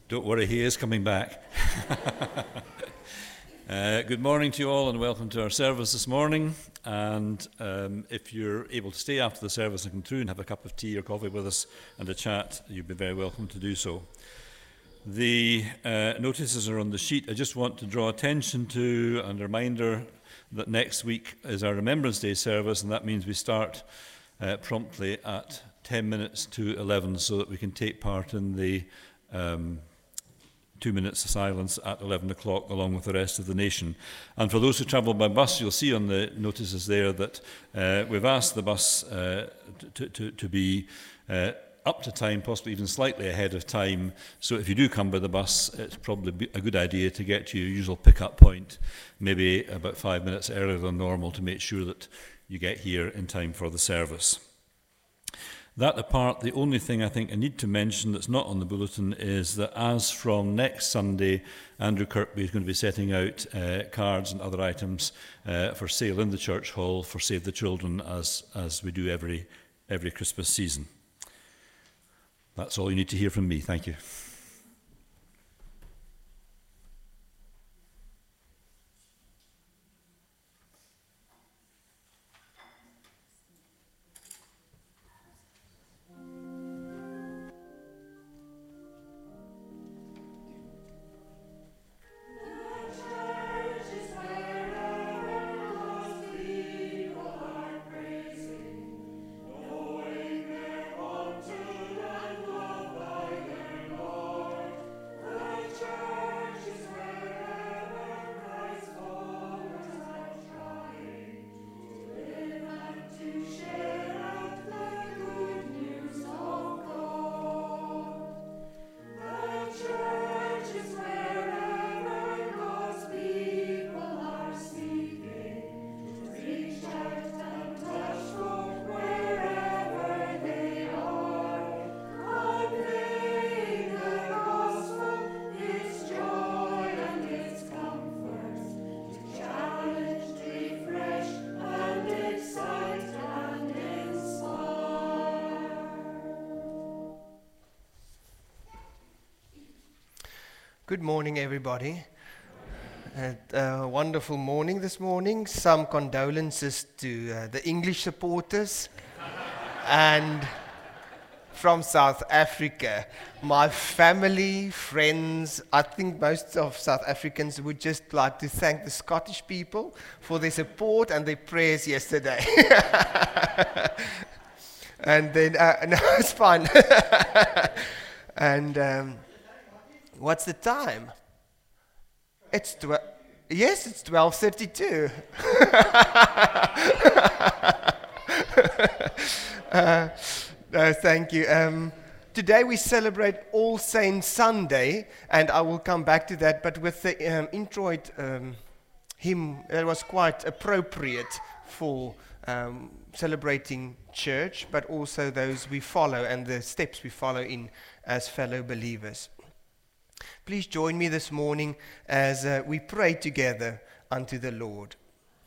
Don't worry, he is coming back. Good morning to you all and welcome to our service this morning. And if you're able to stay after the service and come through and have a cup of tea or coffee with us and a chat, you'd be very welcome to do so. The notices are on the sheet. I just want to draw attention to and a reminder that next week is our Remembrance Day service, and that means we start promptly at 10 minutes to 11 so that we can take part in the 2 minutes of silence at 11 o'clock along with the rest of the nation. And for those who travel by bus, you'll see on the notices there that we've asked the bus to be up to time, possibly even slightly ahead of time. So if you do come by the bus, it's probably a good idea to get to your usual pick-up point, maybe about 5 minutes earlier than normal, to make sure that you get here in time for the service. That apart, the only thing I think I need to mention that's not on the bulletin is that as from next Sunday, Andrew Kirkby is going to be setting out cards and other items for sale in the church hall for Save the Children, as we do every Christmas season. That's all you need to hear from me. Thank you. Good morning, everybody. A wonderful morning this morning. Some condolences to the English supporters and from South Africa. My family, friends, I think most of South Africans would just like to thank the Scottish people for their support and their prayers yesterday. And then, no, it's fine. And what's the time? It's 12:32. No, thank you. Today we celebrate All Saints Sunday, and I will come back to that. But with the introit hymn, it was quite appropriate for celebrating church, but also those we follow and the steps we follow in as fellow believers. Please join me this morning as we pray together unto the Lord.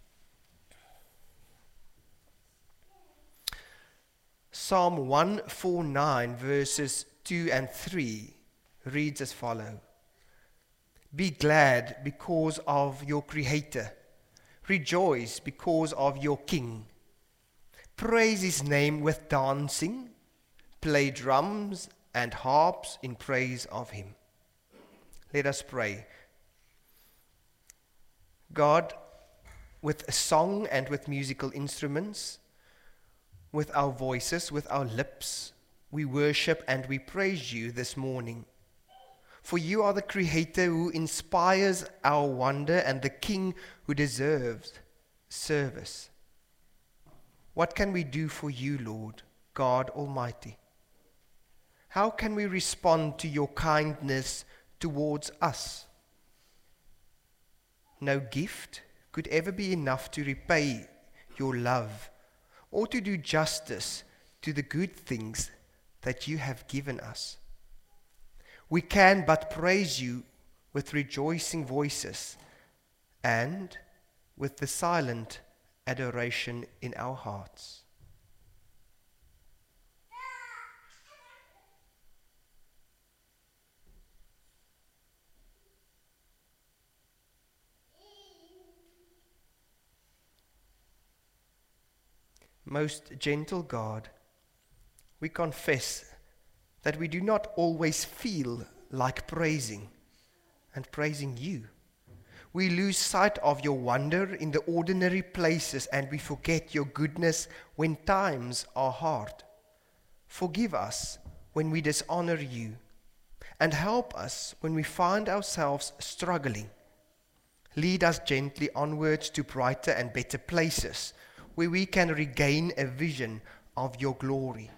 Psalm 149 verses 2 and 3 reads as follows. Be glad because of your Creator. Rejoice because of your King. Praise His name with dancing. Play drums and harps in praise of Him. Let us pray. God, with a song and with musical instruments, with our voices, with our lips, we worship and we praise you this morning. For you are the Creator who inspires our wonder and the King who deserves service. What can we do for you, Lord, God Almighty? How can we respond to your kindness towards us? No gift could ever be enough to repay your love or to do justice to the good things that you have given us. We can but praise you with rejoicing voices and with the silent adoration in our hearts. Most gentle God, we confess that we do not always feel like praising and praising you. We lose sight of your wonder in the ordinary places, and we forget your goodness when times are hard. Forgive us when we dishonor you, and help us when we find ourselves struggling. Lead us gently onwards to brighter and better places, where we can regain a vision of your glory.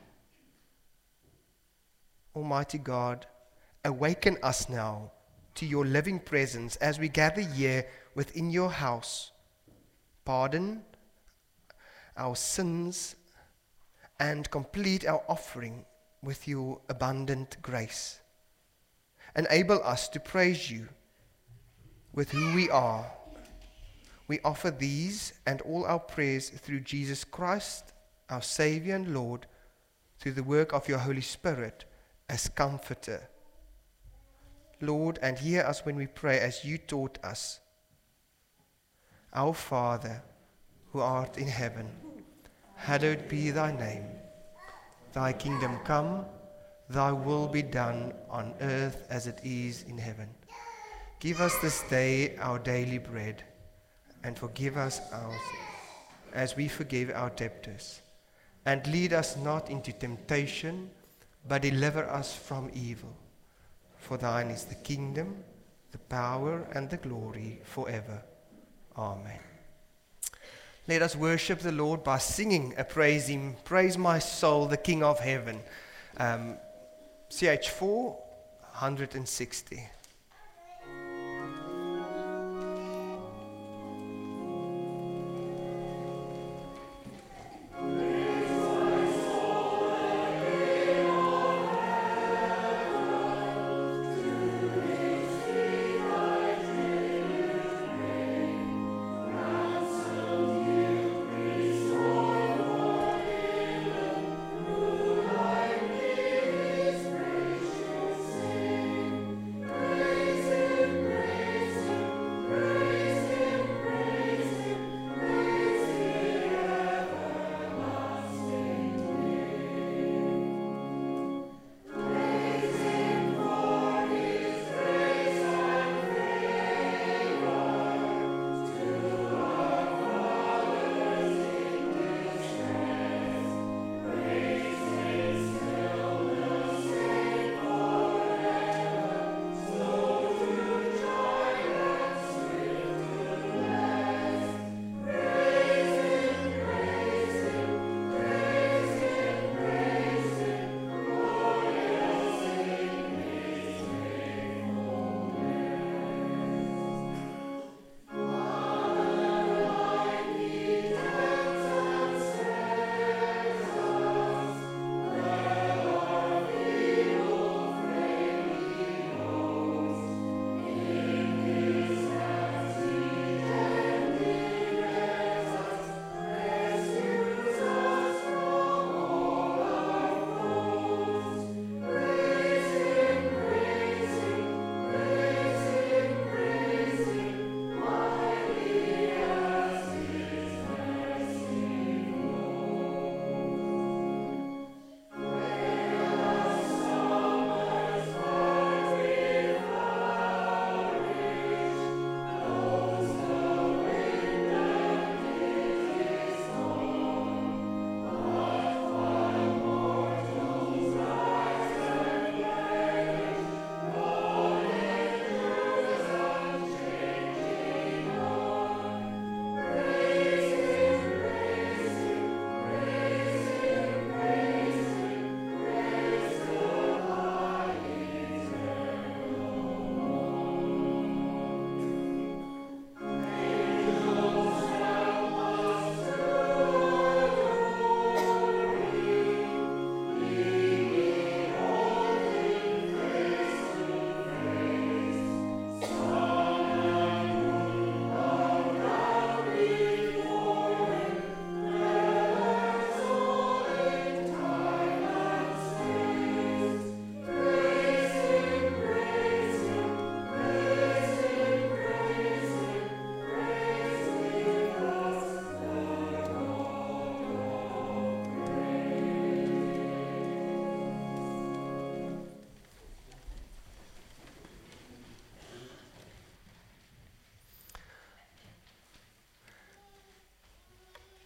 Almighty God, awaken us now to your living presence as we gather here within your house. Pardon our sins and complete our offering with your abundant grace. Enable us to praise you with who we are. We offer these and all our prayers through Jesus Christ, our Savior and Lord, through the work of your Holy Spirit as Comforter. Lord, and hear us when we pray as you taught us. Our Father, who art in heaven, hallowed be thy name. Thy kingdom come, thy will be done on earth as it is in heaven. Give us this day our daily bread, and forgive us our sins, as we forgive our debtors. And lead us not into temptation, but deliver us from evil. For thine is the kingdom, the power, and the glory forever. Amen. Let us worship the Lord by singing a praise hymn, Praise My Soul, the King of Heaven. CH4, 160. Praise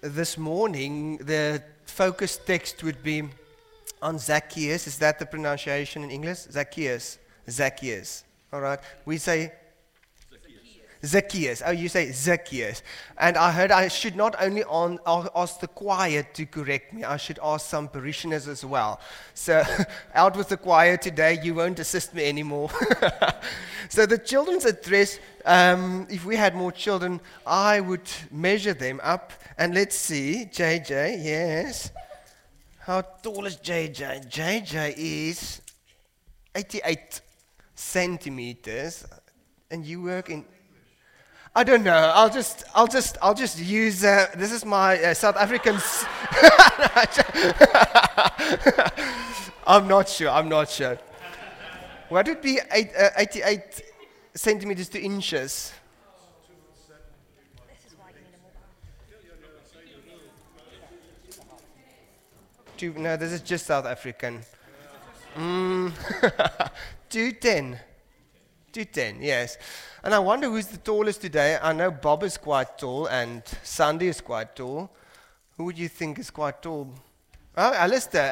this morning, the focus text would be on Zacchaeus. Is that the pronunciation in English? Zacchaeus. Zacchaeus. All right. We say Zacchaeus. Oh, you say Zacchaeus. And I heard I should not only ask the choir to correct me, I should ask some parishioners as well. So out with the choir today, you won't assist me anymore. So the children's address, if we had more children, I would measure them up. And let's see, JJ, yes. How tall is JJ? JJ is 88 centimeters. And you work in... I don't know. I'll just use. This is my South African. I'm not sure. What would be 88 centimeters to inches? No, this is just South African. 210. 210, yes. And I wonder who's the tallest today. I know Bob is quite tall and Sandy is quite tall. Who would you think is quite tall? Oh, Alistair.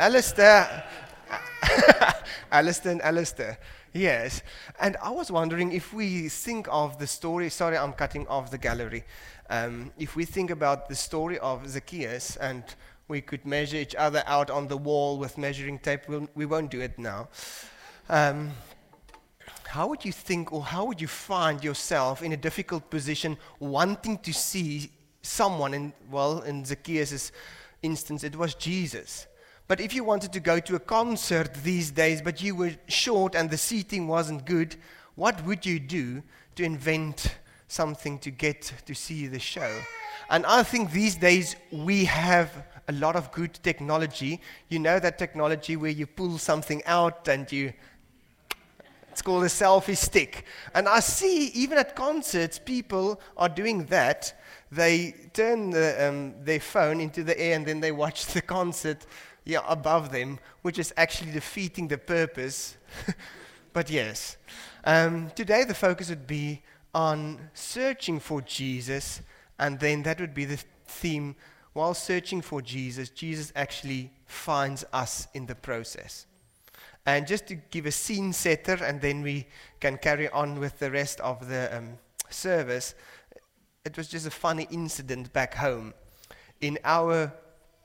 Alistair. Yes. And I was wondering if we think of the story. Sorry, I'm cutting off the gallery. If we think about the story of Zacchaeus and we could measure each other out on the wall with measuring tape, we won't do it now. How would you think, or how would you find yourself in a difficult position wanting to see someone, in Zacchaeus' instance, it was Jesus. But if you wanted to go to a concert these days, but you were short and the seating wasn't good, what would you do to invent something to get to see the show? And I think these days we have a lot of good technology. You know that technology where you pull something out and it's called a selfie stick. And I see, even at concerts, people are doing that. They turn their phone into the air and then they watch the concert above them, which is actually defeating the purpose. But yes. Today the focus would be on searching for Jesus, and then that would be the theme. While searching for Jesus, Jesus actually finds us in the process. And just to give a scene setter, and then we can carry on with the rest of the service, it was just a funny incident back home. In our,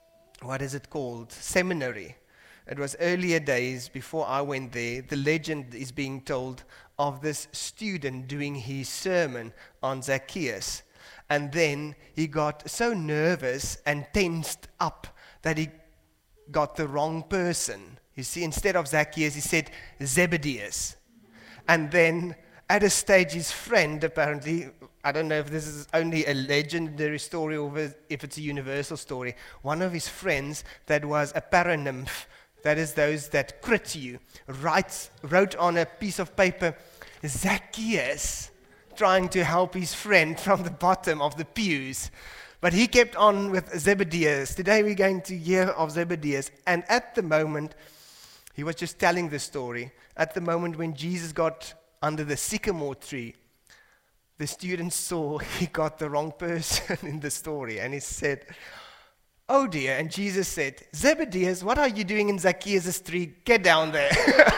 seminary. It was earlier days before I went there. The legend is being told of this student doing his sermon on Zacchaeus. And then he got so nervous and tensed up that he got the wrong person. You see, instead of Zacchaeus, he said Zebedeus. And then at a stage, his friend, apparently, I don't know if this is only a legendary story or if it's a universal story, one of his friends that was a paranymph, that is those that crit you, wrote on a piece of paper, Zacchaeus, trying to help his friend from the bottom of the pews. But he kept on with Zebedeus. Today we're going to hear of Zebedeus. And at the moment, he was just telling the story. At the moment when Jesus got under the sycamore tree, the students saw he got the wrong person in the story. And he said, "Oh dear." And Jesus said, "Zebedeus, what are you doing in Zacchaeus' tree? Get down there."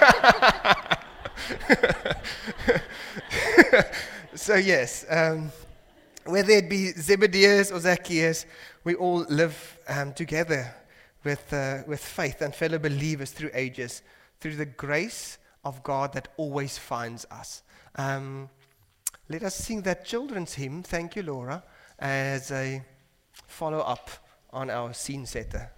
So yes, whether it be Zebedeus or Zacchaeus, we all live together with faith and fellow believers through ages, through the grace of God that always finds us. Let us sing that children's hymn, thank you, Laura, as a follow-up on our scene setter.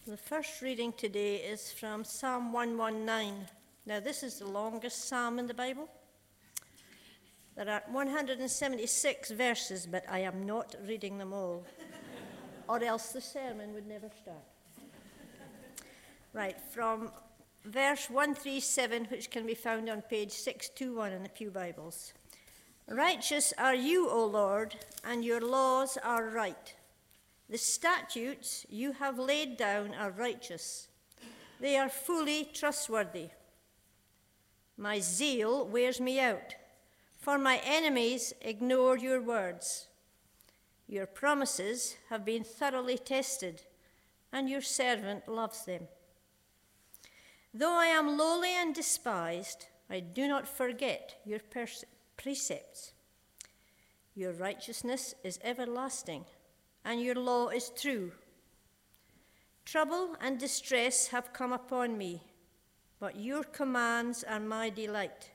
The first reading today is from Psalm 119. Now, this is the longest psalm in the Bible. There are 176 verses, but I am not reading them all, or else the sermon would never start. Right, from verse 137, which can be found on page 621 in the Pew Bibles. Righteous are you, O Lord, and your laws are right. The statutes you have laid down are righteous. They are fully trustworthy. My zeal wears me out, for my enemies ignore your words. Your promises have been thoroughly tested, and your servant loves them. Though I am lowly and despised, I do not forget your precepts. Your righteousness is everlasting, and your law is true. Trouble and distress have come upon me, but your commands are my delight.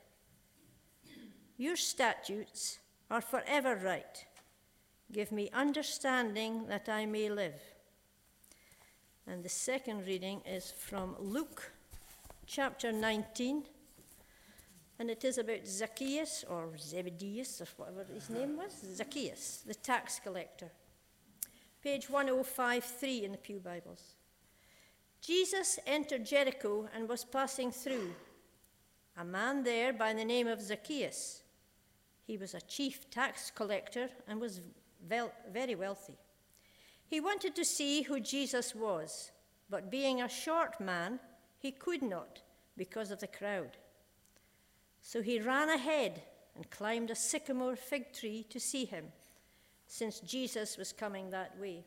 Your statutes are forever right. Give me understanding that I may live. And the second reading is from Luke chapter 19, and it is about Zacchaeus, or Zebedius, or whatever his name was, Zacchaeus, the tax collector. Page 1053 in the Pew Bibles. Jesus entered Jericho and was passing through. A man there by the name of Zacchaeus. He was a chief tax collector and was very wealthy. He wanted to see who Jesus was, but being a short man, he could not because of the crowd. So he ran ahead and climbed a sycamore fig tree to see him, since Jesus was coming that way.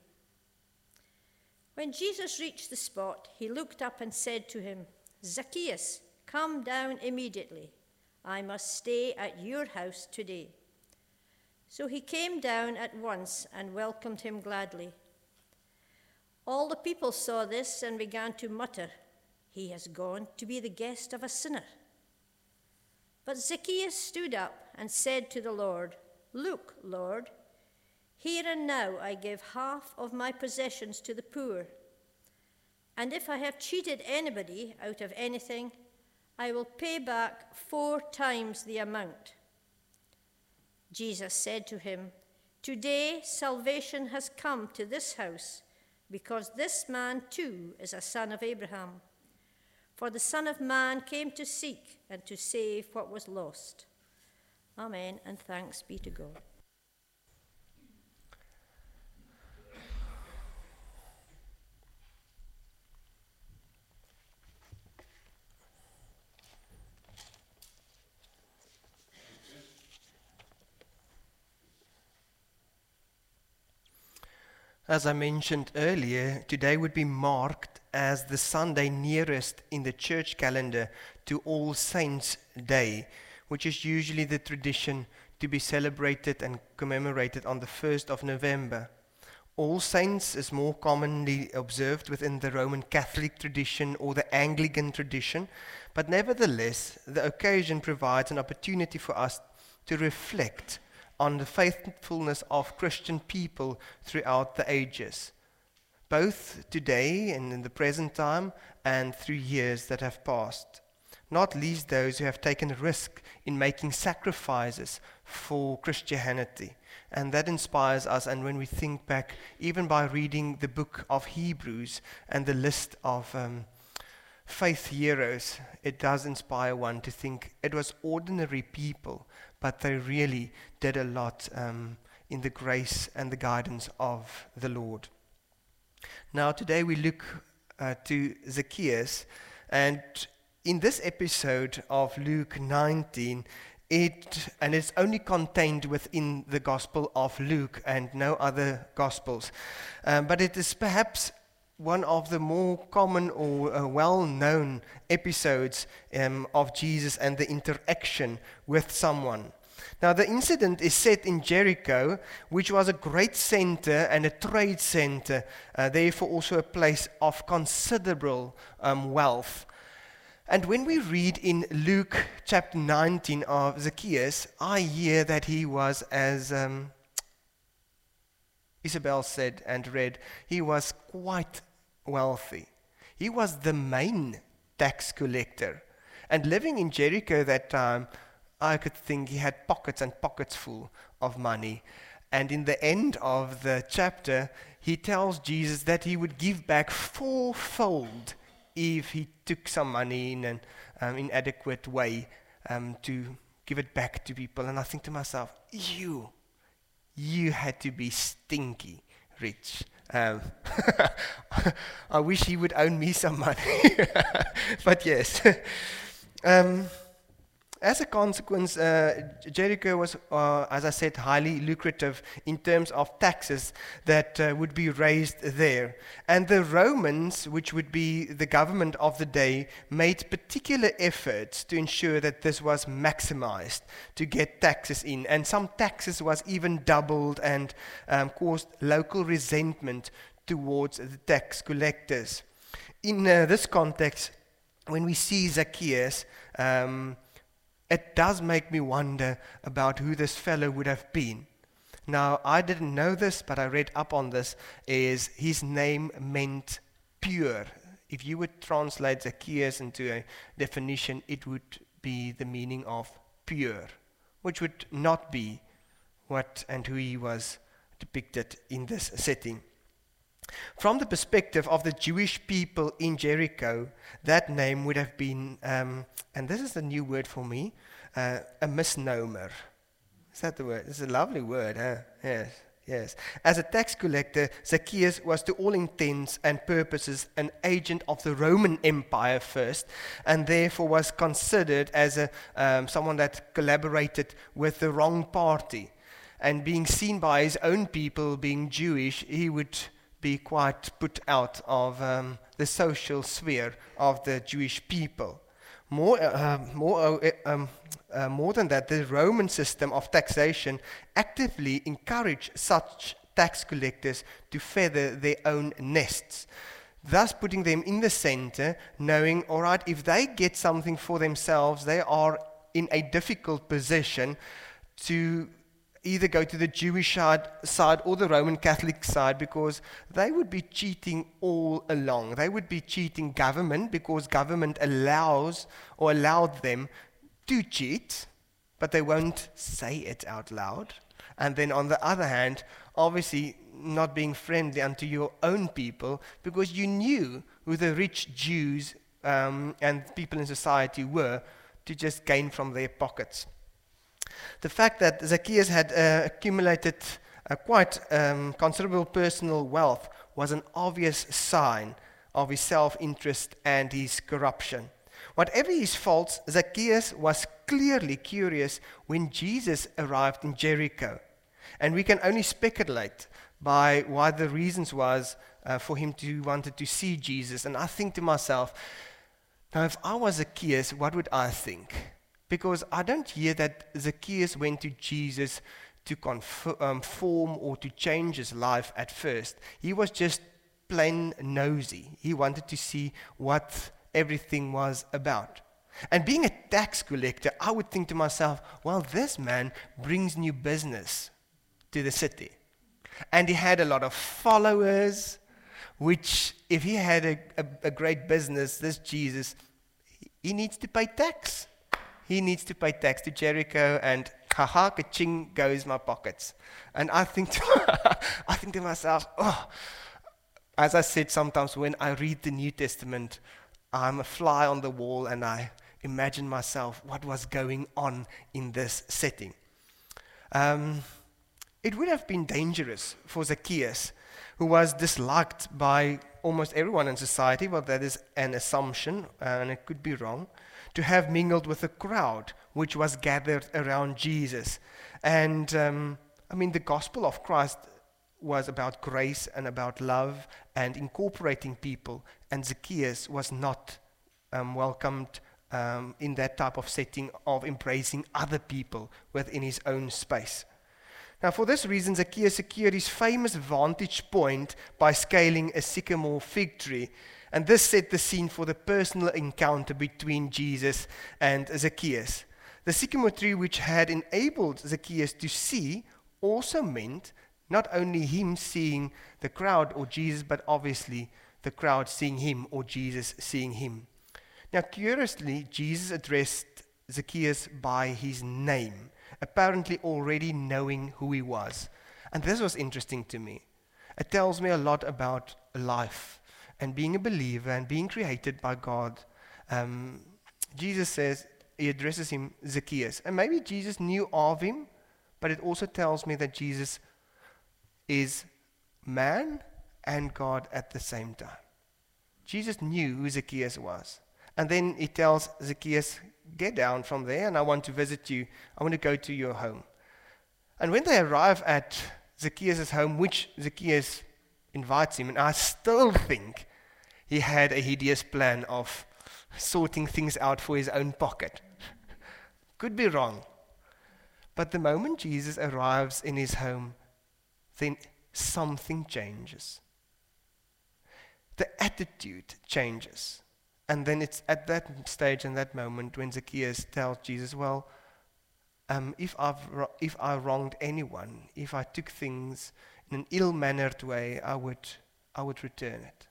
When Jesus reached the spot, he looked up and said to him, Zacchaeus, come down immediately. I must stay at your house today. So he came down at once and welcomed him gladly. All the people saw this and began to mutter, he has gone to be the guest of a sinner. But Zacchaeus stood up and said to the Lord, Look, Lord, here and now I give half of my possessions to the poor. And if I have cheated anybody out of anything, I will pay back 4 times the amount. Jesus said to him, Today salvation has come to this house, because this man too is a son of Abraham. For the Son of Man came to seek and to save what was lost. Amen, and thanks be to God. As I mentioned earlier, today would be marked as the Sunday nearest in the church calendar to All Saints' Day, which is usually the tradition to be celebrated and commemorated on the 1st of November. All Saints is more commonly observed within the Roman Catholic tradition or the Anglican tradition, but nevertheless, the occasion provides an opportunity for us to reflect on the faithfulness of Christian people throughout the ages, both today and in the present time and through years that have passed, not least those who have taken risk in making sacrifices for Christianity. And that inspires us, and when we think back, even by reading the book of Hebrews and the list of faith heroes, it does inspire one to think it was ordinary people, but they really did a lot in the grace and the guidance of the Lord. Now today we look to Zacchaeus, and in this episode of Luke 19, it's only contained within the Gospel of Luke and no other Gospels, but it is perhaps one of the more common or well-known episodes of Jesus and the interaction with someone. Now, the incident is set in Jericho, which was a great center and a trade center, therefore also a place of considerable wealth. And when we read in Luke chapter 19 of Zacchaeus, I hear that he was, as Isabel said and read, he was quite wealthy. He was the main tax collector. And living in Jericho that time, I could think he had pockets and pockets full of money. And in the end of the chapter, he tells Jesus that he would give back fourfold if he took some money in an inadequate way to give it back to people. And I think to myself, you had to be stinky rich. I wish he would owe me some money. But yes. As a consequence, Jericho was, as I said, highly lucrative in terms of taxes that would be raised there. And the Romans, which would be the government of the day, made particular efforts to ensure that this was maximized to get taxes in. And some taxes was even doubled and caused local resentment towards the tax collectors. In this context, when we see Zacchaeus, it does make me wonder about who this fellow would have been. Now, I didn't know this, but I read up on this, is his name meant pure. If you would translate Zacchaeus into a definition, it would be the meaning of pure, which would not be what and who he was depicted in this setting. From the perspective of the Jewish people in Jericho, that name would have been, and this is a new word for me, a misnomer. Is that the word? It's a lovely word, huh? Yes. As a tax collector, Zacchaeus was to all intents and purposes an agent of the Roman Empire first, and therefore was considered as someone that collaborated with the wrong party. And being seen by his own people, being Jewish, he would be quite put out of the social sphere of the Jewish people. More than that, the Roman system of taxation actively encouraged such tax collectors to feather their own nests, thus putting them in the center, knowing, all right, if they get something for themselves, they are in a difficult position to either go to the Jewish side or the Roman Catholic side, because they would be cheating all along. They would be cheating government because government allowed them to cheat, but they won't say it out loud. And then on the other hand, obviously not being friendly unto your own people, because you knew who the rich Jews and people in society were, to just gain from their pockets. The fact that Zacchaeus had accumulated quite considerable personal wealth was an obvious sign of his self-interest and his corruption. Whatever his faults, Zacchaeus was clearly curious when Jesus arrived in Jericho. And we can only speculate by what the reasons was for him to wanted to see Jesus. And I think to myself, now if I was Zacchaeus, what would I think? Because I don't hear that Zacchaeus went to Jesus to conform or to change his life at first. He was just plain nosy. He wanted to see what everything was about. And being a tax collector, I would think to myself, well, this man brings new business to the city. And he had a lot of followers, which if he had a great business, this Jesus, he needs to pay tax. He needs to pay tax to Jericho, and ha-ha, ka-ching goes my pockets. And I think to myself, oh, as I said, sometimes when I read the New Testament, I'm a fly on the wall and I imagine myself what was going on in this setting. It would have been dangerous for Zacchaeus, who was disliked by almost everyone in society. Well, that is an assumption, and it could be wrong, to have mingled with a crowd which was gathered around Jesus. And the gospel of Christ was about grace and about love and incorporating people, and Zacchaeus was not welcomed in that type of setting of embracing other people within his own space. Now, for this reason, Zacchaeus secured his famous vantage point by scaling a sycamore fig tree. And this set the scene for the personal encounter between Jesus and Zacchaeus. The sycamore tree, which had enabled Zacchaeus to see, also meant not only him seeing the crowd or Jesus, but obviously the crowd seeing him or Jesus seeing him. Now, curiously, Jesus addressed Zacchaeus by his name, apparently already knowing who he was. And this was interesting to me. It tells me a lot about life and being a believer and being created by God. Jesus says, he addresses him Zacchaeus. And maybe Jesus knew of him, but it also tells me that Jesus is man and God at the same time. Jesus knew who Zacchaeus was. And then he tells Zacchaeus, get down from there and I want to visit you. I want to go to your home. And when they arrive at Zacchaeus' home, which Zacchaeus invites him, and I still think he had a hideous plan of sorting things out for his own pocket. Could be wrong. But the moment Jesus arrives in his home, then something changes. The attitude changes. And then it's at that stage and that moment when Zacchaeus tells Jesus, well, if I wronged anyone, if I took things in an ill-mannered way, I would return it.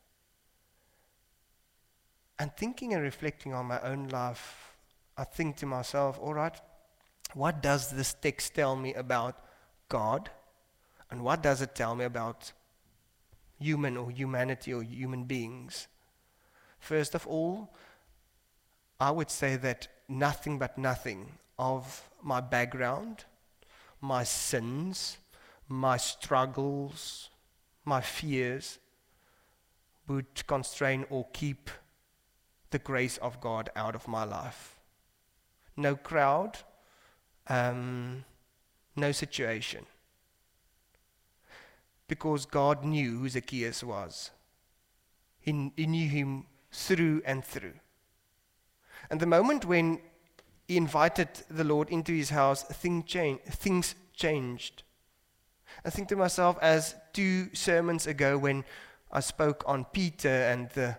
And thinking and reflecting on my own life, I think to myself, all right, what does this text tell me about God? And what does it tell me about human or humanity or human beings? First of all, I would say that nothing but nothing of my background, my sins, my struggles, my fears would constrain or keep the grace of God out of my life. No crowd, no situation. Because God knew who Zacchaeus was. He knew him through and through. And the moment when he invited the Lord into his house, things changed. I think to myself, as 2 sermons ago when I spoke on Peter and the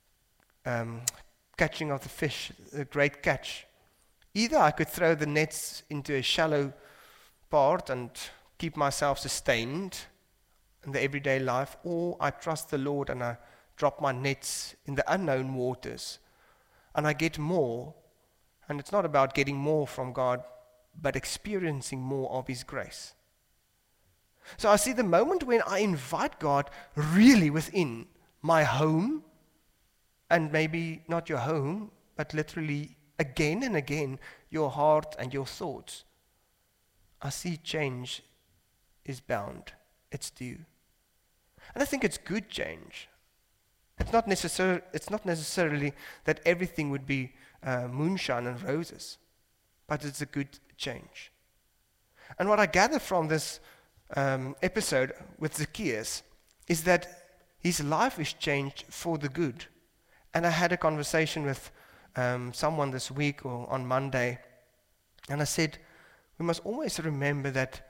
catching of the fish, the great catch. Either I could throw the nets into a shallow part and keep myself sustained in the everyday life, or I trust the Lord and I drop my nets in the unknown waters and I get more. And it's not about getting more from God, but experiencing more of His grace. So I see the moment when I invite God really within my home, and maybe not your home, but literally again and again, your heart and your thoughts, I see change is bound. It's due. And I think it's good change. It's not necessarily that everything would be moonshine and roses, but it's a good change. And what I gather from this episode with Zacchaeus is that his life is changed for the good. And I had a conversation with someone this week or on Monday, and I said, we must always remember that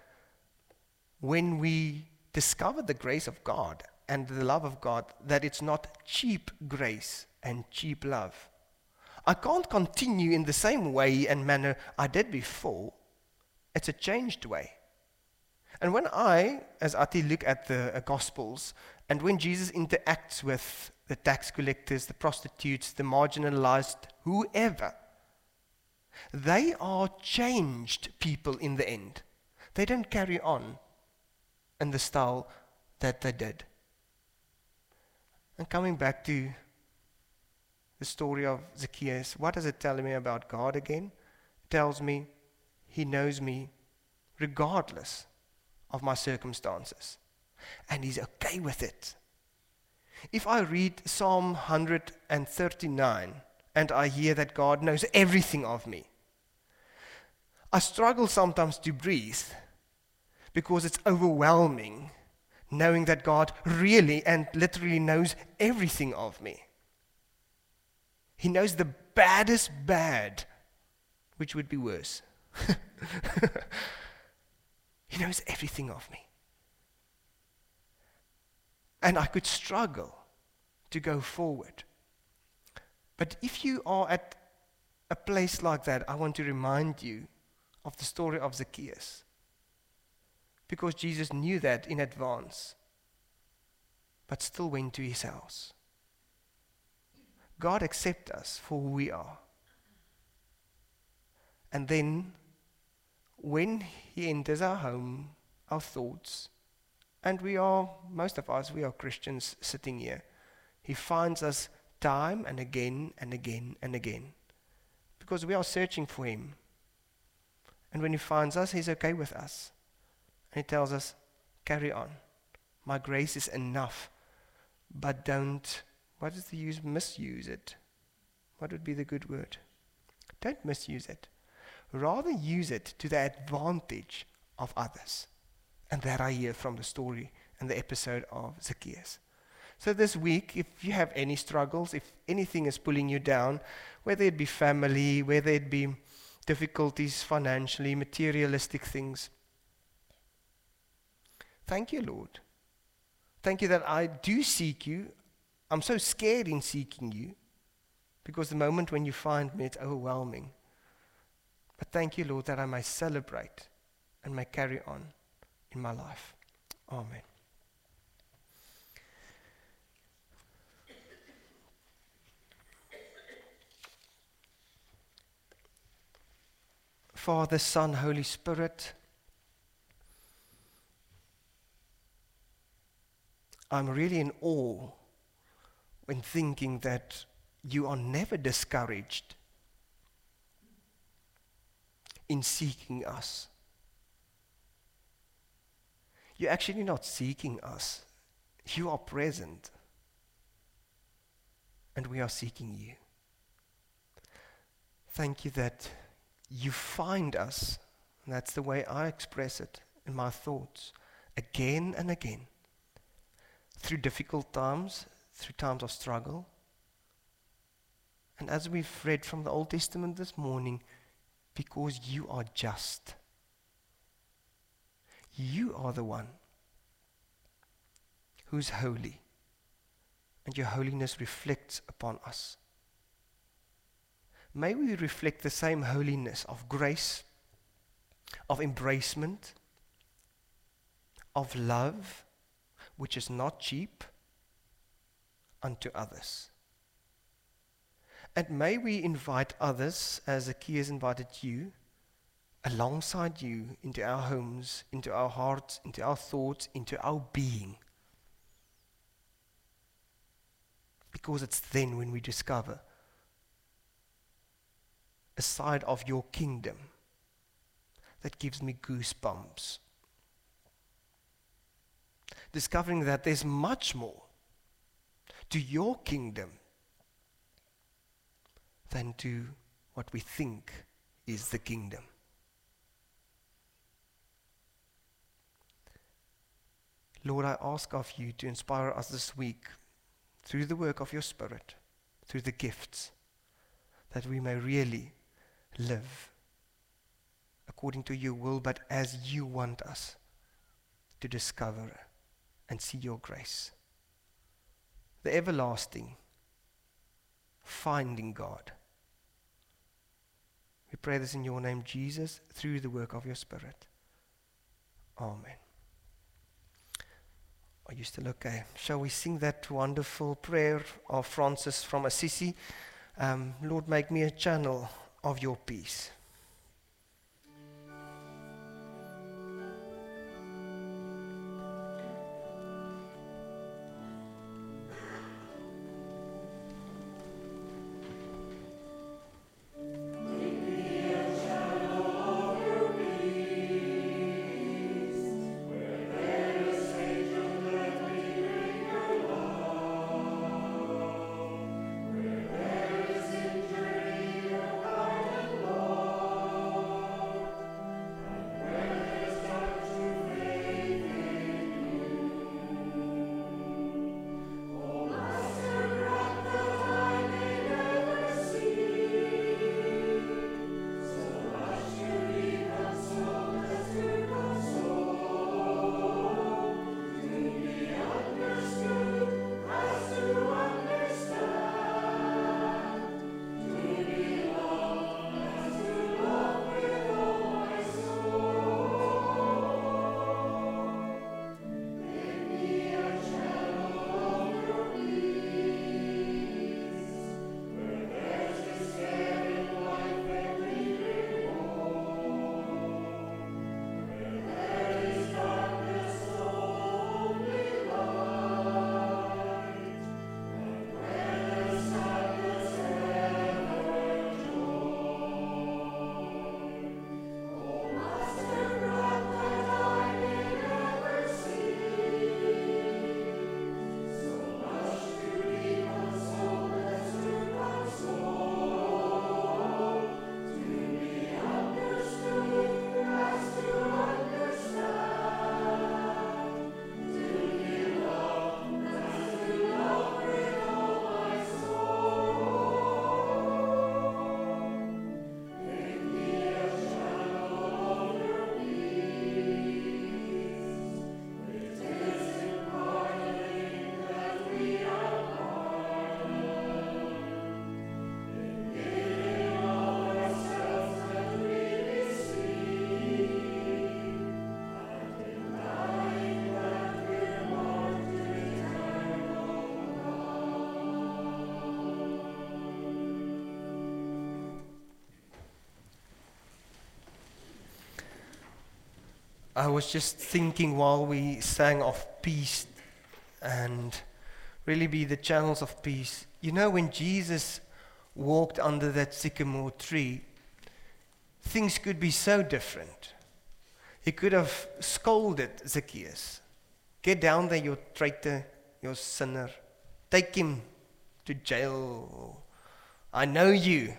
when we discover the grace of God and the love of God, that it's not cheap grace and cheap love. I can't continue in the same way and manner I did before. It's a changed way. And when I, as Ati, look at the Gospels, and when Jesus interacts with the tax collectors, the prostitutes, the marginalized, whoever, they are changed people in the end. They don't carry on in the style that they did. And coming back to the story of Zacchaeus, what does it tell me about God again? It tells me He knows me regardless of my circumstances. And He's okay with it. If I read Psalm 139 and I hear that God knows everything of me, I struggle sometimes to breathe because it's overwhelming knowing that God really and literally knows everything of me. He knows the baddest bad, which would be worse. He knows everything of me. And I could struggle to go forward. But if you are at a place like that, I want to remind you of the story of Zacchaeus. Because Jesus knew that in advance, but still went to his house. God accepts us for who we are. And then, when He enters our home, our thoughts, and most of us, we are Christians sitting here, He finds us time and again and again and again, because we are searching for Him. And when He finds us, He's okay with us. And He tells us, carry on. My grace is enough. But don't, what is the use? Misuse it. What would be the good word? Don't misuse it. Rather use it to the advantage of others. And that I hear from the story and the episode of Zacchaeus. So this week, if you have any struggles, if anything is pulling you down, whether it be family, whether it be difficulties financially, materialistic things, thank you, Lord. Thank you that I do seek you. I'm so scared in seeking you, because the moment when you find me, it's overwhelming. But thank you, Lord, that I may celebrate and may carry on in my life. Amen. Father, Son, Holy Spirit, I'm really in awe when thinking that you are never discouraged in seeking us. You're actually not seeking us. You are present. And we are seeking you. Thank you that you find us, and that's the way I express it in my thoughts, again and again, through difficult times, through times of struggle. And as we've read from the Old Testament this morning, because you are just. You are the one who's holy, and your holiness reflects upon us. May we reflect the same holiness of grace, of embracement, of love, which is not cheap, unto others. And may we invite others, as Zacchaeus invited you, alongside you into our homes, into our hearts, into our thoughts, into our being. Because it's then when we discover a side of your kingdom that gives me goosebumps. Discovering that there's much more to your kingdom than to what we think is the kingdom. Lord, I ask of you to inspire us this week through the work of your Spirit, through the gifts, that we may really live according to your will, but as you want us to discover and see your grace. The everlasting, finding God. We pray this in your name, Jesus, through the work of your Spirit. Amen. Are you still okay? Shall we sing that wonderful prayer of Francis from Assisi? Lord, make me a channel of your peace. Lord. I was just thinking while we sang of peace and really be the channels of peace. You know, when Jesus walked under that sycamore tree, things could be so different. He could have scolded Zacchaeus. Get down there, you traitor, you sinner. Take him to jail. I know you.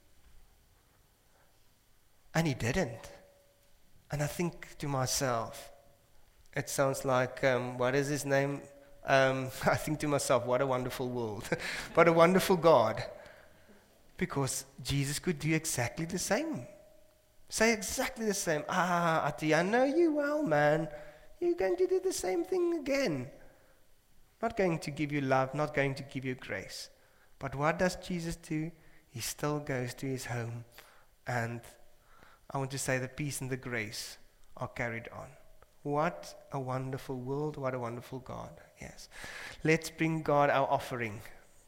And he didn't. And I think to myself, it sounds like, what is his name? I think to myself, what a wonderful world. What a wonderful God. Because Jesus could do exactly the same. Say exactly the same. Ati, I know you well, man. You're going to do the same thing again. Not going to give you love, not going to give you grace. But what does Jesus do? He still goes to his home, and I want to say the peace and the grace are carried on. What a wonderful world, what a wonderful God. Yes. Let's bring God our offering.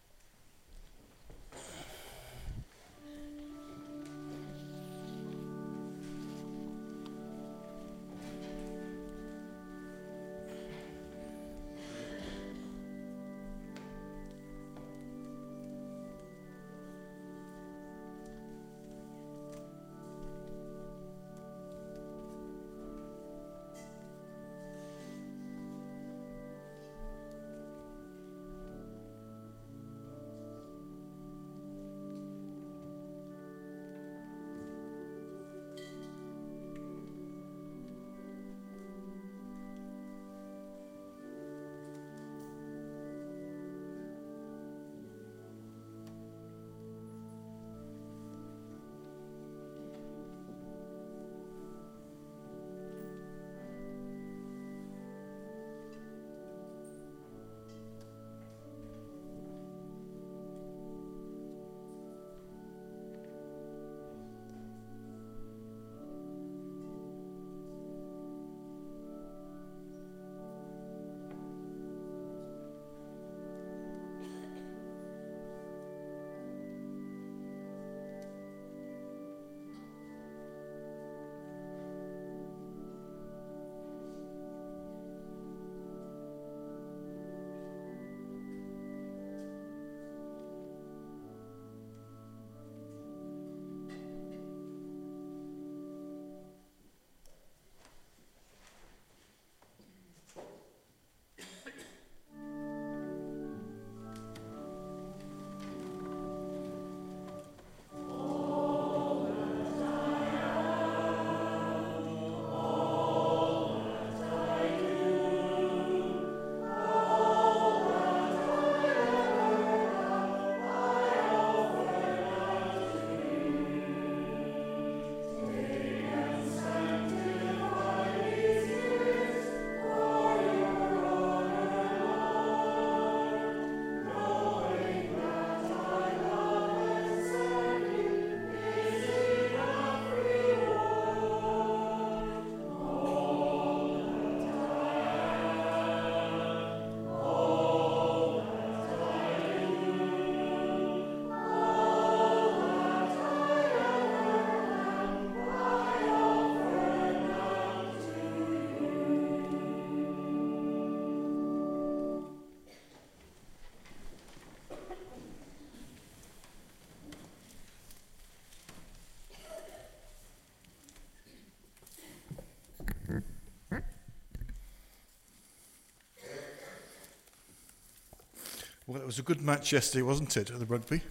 Well, it was a good match yesterday, wasn't it, at the rugby?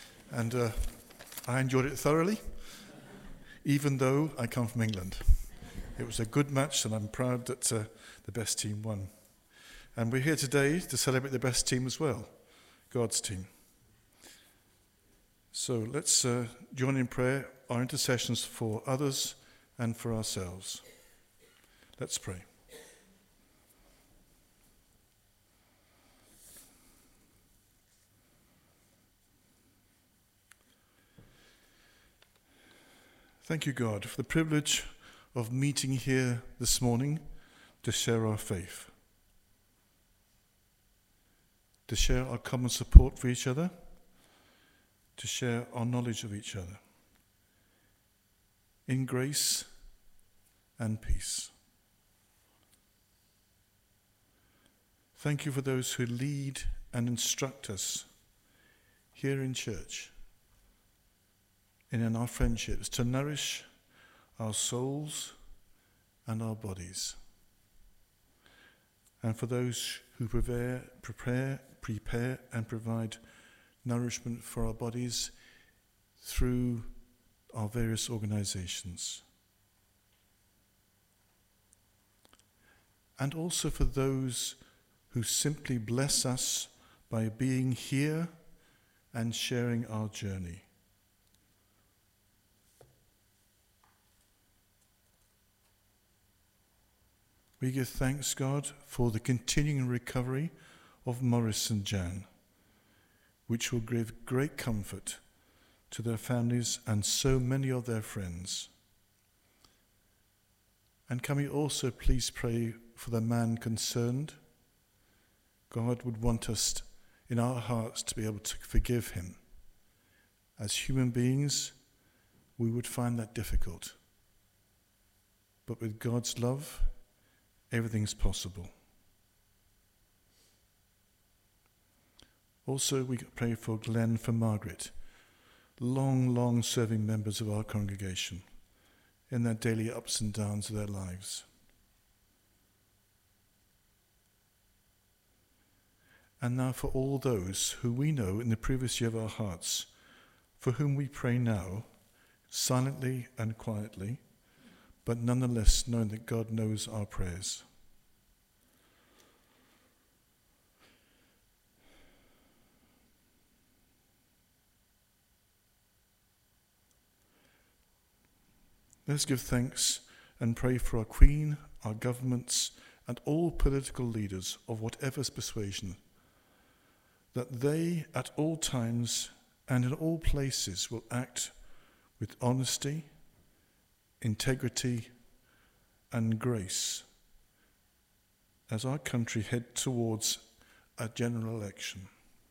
And I enjoyed it thoroughly, even though I come from England. It was a good match, and I'm proud that the best team won. And we're here today to celebrate the best team as well, God's team. So let's join in prayer, our intercessions for others and for ourselves. Let's pray. Thank you, God, for the privilege of meeting here this morning to share our faith, to share our common support for each other, to share our knowledge of each other in grace and peace. Thank you for those who lead and instruct us here in church and in our friendships to nourish our souls and our bodies. And for those who prepare and provide nourishment for our bodies through our various organizations. And also for those who simply bless us by being here and sharing our journey. We give thanks, God, for the continuing recovery of Maurice and Jan, which will give great comfort to their families and so many of their friends. And can we also please pray for the man concerned? God would want us in our hearts to be able to forgive him. As human beings, we would find that difficult. But with God's love, everything's possible. Also, we pray for Glenn, for Margaret, long serving members of our congregation in their daily ups and downs of their lives. And now for all those who we know in the privacy of our hearts, for whom we pray now, silently and quietly, but nonetheless knowing that God knows our prayers. Let's give thanks and pray for our Queen, our governments, and all political leaders of whatever persuasion, that they at all times and in all places will act with honesty, integrity, and grace as our country heads towards a general election.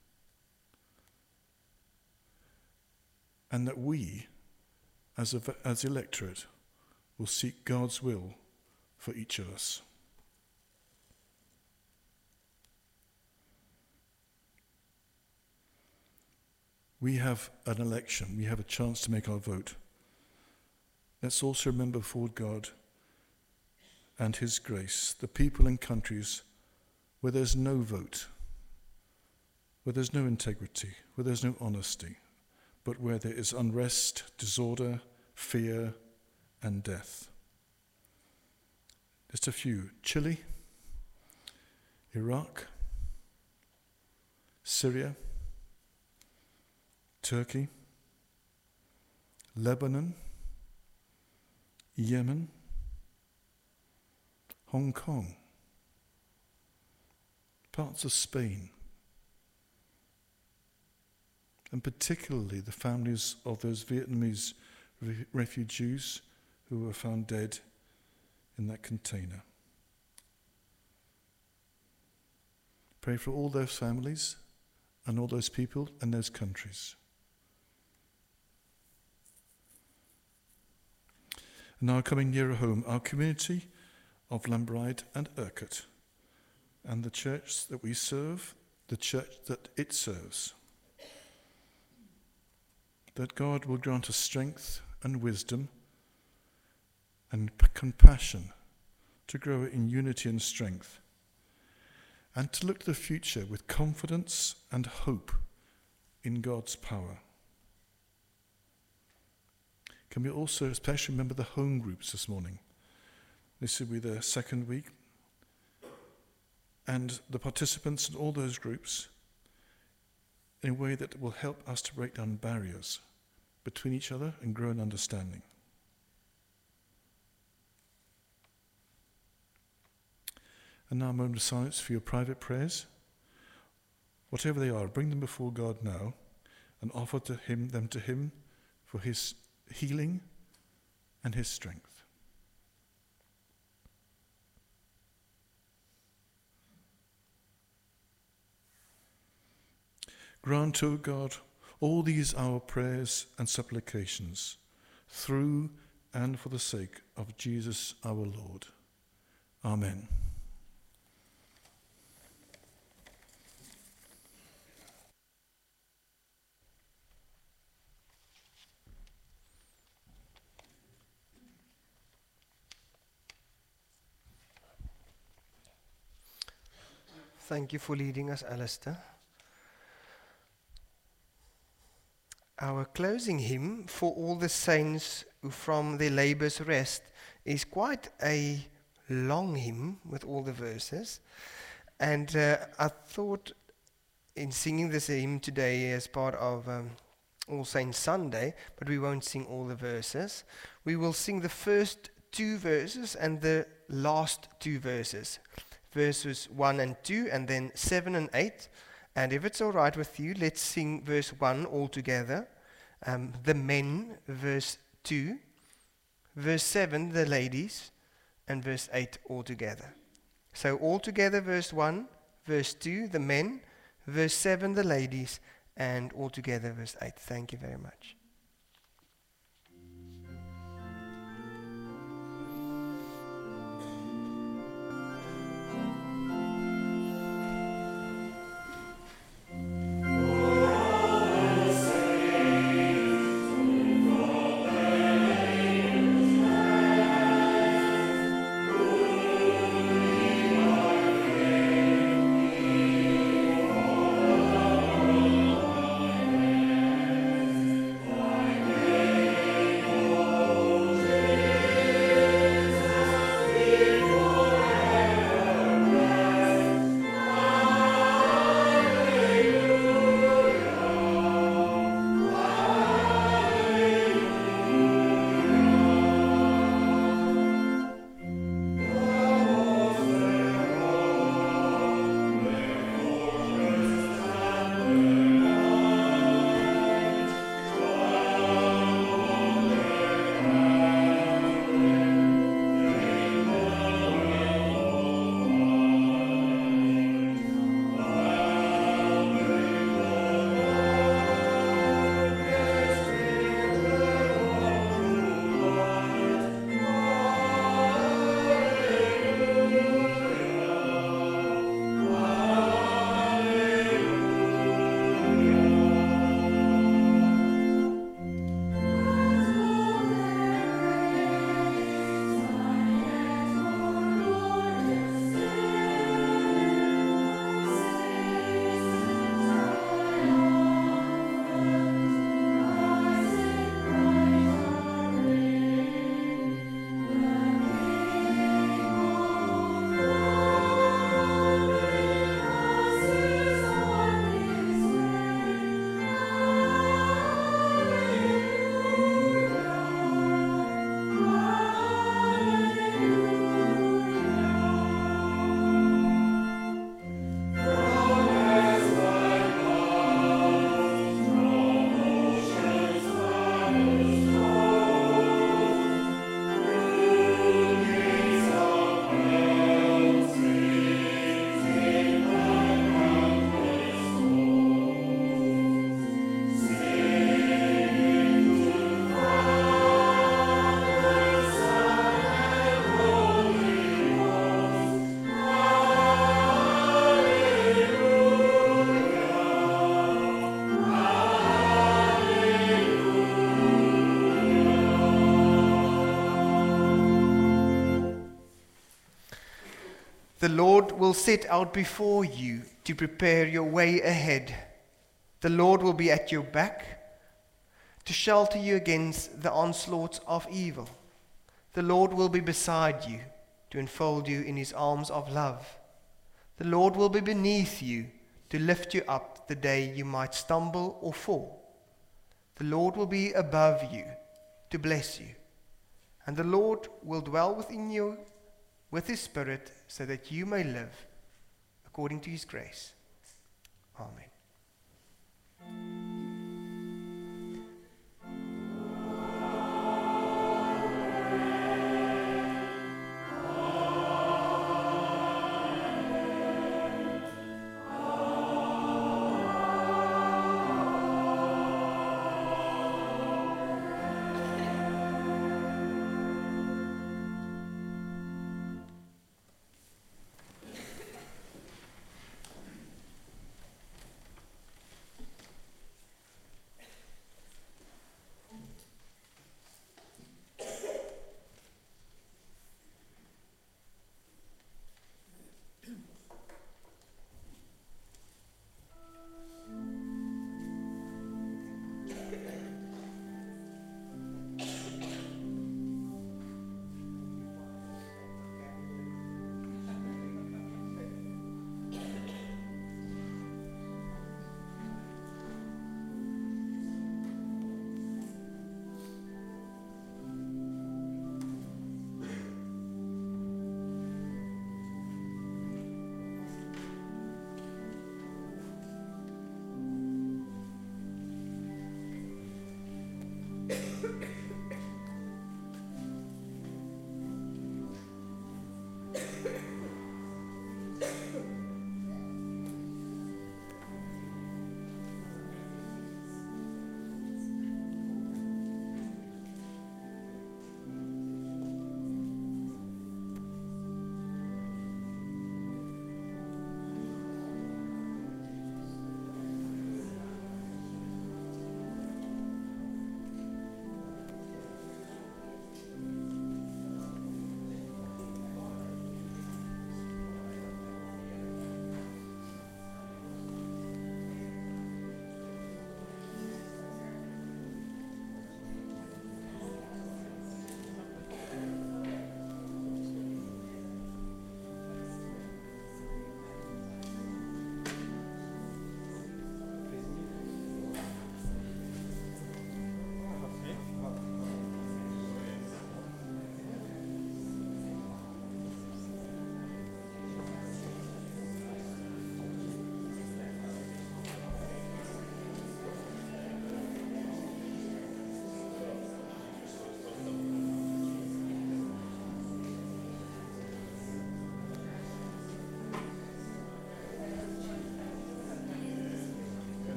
And that we, as electorate, will seek God's will for each of us. We have an election. We have a chance to make our vote. Let's also remember before God and his grace the people and countries where there's no vote, where there's no integrity, where there's no honesty, but where there is unrest, disorder, fear, and death. Just a few: Chile, Iraq, Syria, Turkey, Lebanon, Yemen, Hong Kong, parts of Spain, and particularly the families of those Vietnamese refugees who were found dead in that container. Pray for all those families and all those people and those countries. And now coming nearer home, our community of Lambride and Urquhart, and the church that we serve, the church that it serves. That God will grant us strength and wisdom and compassion to grow in unity and strength, and to look to the future with confidence and hope in God's power. Can we also especially remember the home groups this morning? This will be the second week. And the participants in all those groups in a way that will help us to break down barriers between each other and grow in understanding. And now a moment of silence for your private prayers. Whatever they are, bring them before God now and offer them to him for his healing and his strength. Grant, O God, all these our prayers and supplications, through and for the sake of Jesus our Lord. Amen. Thank you for leading us, Alistair. Our closing hymn, For All the Saints Who From Their Labours Rest, is quite a long hymn with all the verses. And I thought in singing this hymn today as part of All Saints Sunday, but we won't sing all the verses. We will sing the first 2 verses and the last 2 verses. Verses 1 and 2, and then 7 and 8. And if it's all right with you, let's sing verse 1 all together. The men, verse 2. Verse 7, the ladies. And verse 8 all together. So all together, verse 1, verse 2, the men. Verse 7, the ladies. And all together, verse 8. Thank you very much. The Lord will set out before you to prepare your way ahead. The Lord will be at your back to shelter you against the onslaughts of evil. The Lord will be beside you to enfold you in his arms of love. The Lord will be beneath you to lift you up the day you might stumble or fall. The Lord will be above you to bless you. And the Lord will dwell within you with his Spirit, so that you may live according to his grace. Amen.